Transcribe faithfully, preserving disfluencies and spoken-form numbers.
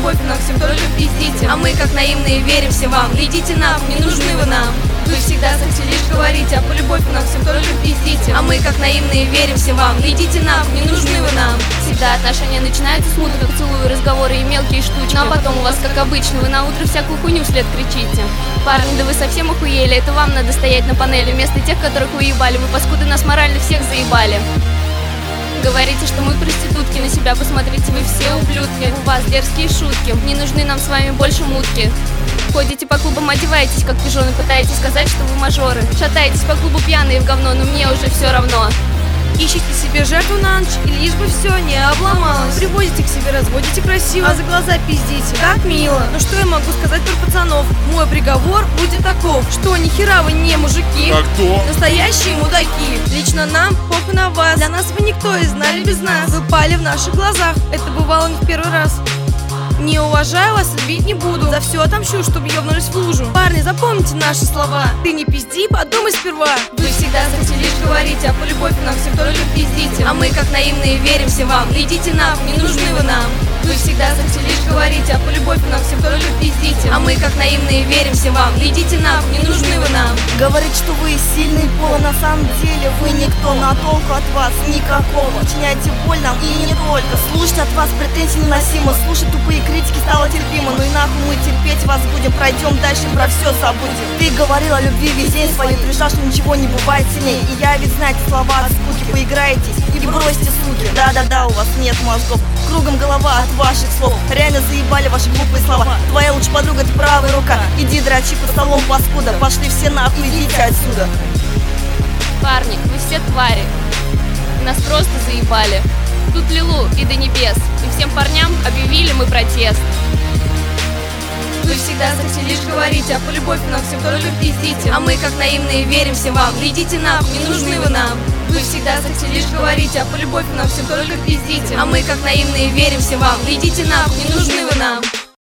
любовь нам всем только пиздите. А мы как наивные верим все вам. Идите нахуй, не нужны вы нам. Вы всегда хотите лишь говорить, а по любовь нам всем только пиздите. А мы как наивные верим все вам. Идите нахуй, не нужны вы нам. Всегда отношения начинаются с мутных поцелуй, разговоры и мелкие штучки. Ну а потом у вас, как обычно, вы на утро всякую хуйню вслед кричите. Парни, да вы совсем охуели, это вам надо стоять на панели вместо тех, которых вы ебали. Вы, паскуды, нас морально всех заебали. Говорите, что мы проститутки, на себя посмотрите, вы все ублюдки. У вас дерзкие шутки, не нужны нам с вами больше мутки. Ходите по клубам, одеваетесь как пижоны, пытаетесь сказать, что вы мажоры. Шатаетесь по клубу пьяные в говно, но мне уже все равно. Ищите себе жертву на ночь, и лишь бы все не обломалось. Привозите к себе, разводите красиво, а за глаза пиздите, как мило. Но что я могу сказать про пацанов? Мой приговор будет таков, что ни хера вы не мужики, а кто? Настоящие мудаки. Лично нам похуй на вас, для нас вы никто и знали без нас. Вы пали в наших глазах, это бывало не в первый раз. Не уважаю вас, любить не буду. За все отомщу, чтобы ёбнулись в лужу. Парни, запомните наши слова. Ты не пизди, подумай сперва. Вы всегда хотите лишь говорить, а по любовь нам всем только пиздите. А мы как наивные верим все вам. Идите нахуй, не нужны вы нам. Вы всегда хотите лишь говорить, а по любовь нам всем только пиздите. А мы как наивные верим все вам. Идите нахуй, не нужны вы нам. Говорит, что вы сильный пол, на самом деле вы никто. На толку от вас никакого. Чиняете боль нам и не только. Слушать от вас претензии невыносимо. Слушать тупые критики стало терпимо. Ну и нахуй мы терпеть вас будем. Пройдем дальше, про все забудем. Ты говорил о любви весь день свою. Утверждал, что ничего не бывает сильнее. И я ведь знаете слова от скуки. Поиграетесь и бросьте суки. Да-да-да, у вас нет мозгов. Кругом голова от ваших слов. Реально заебали ваши глупые слова. Твоя лучшая подруга — это правая рука. Иди дрочи под столом, паскуда. Пошли все нахуй, идите отсюда. Парни, вы все твари. Нас просто заебали. Тут Лилу и до небес. И всем парням объявили мы протест. Вы всегда хотите лишь говорить, а по любовь нам всем только пиздите. А мы как наивные верим все вам. Идите нахуй, не нужны вы нам. Вы всегда хотите лишь говорить, а по любовь нам всем только пиздите. А мы как наивные верим все вам. Идите нахуй, не нужны вы нам.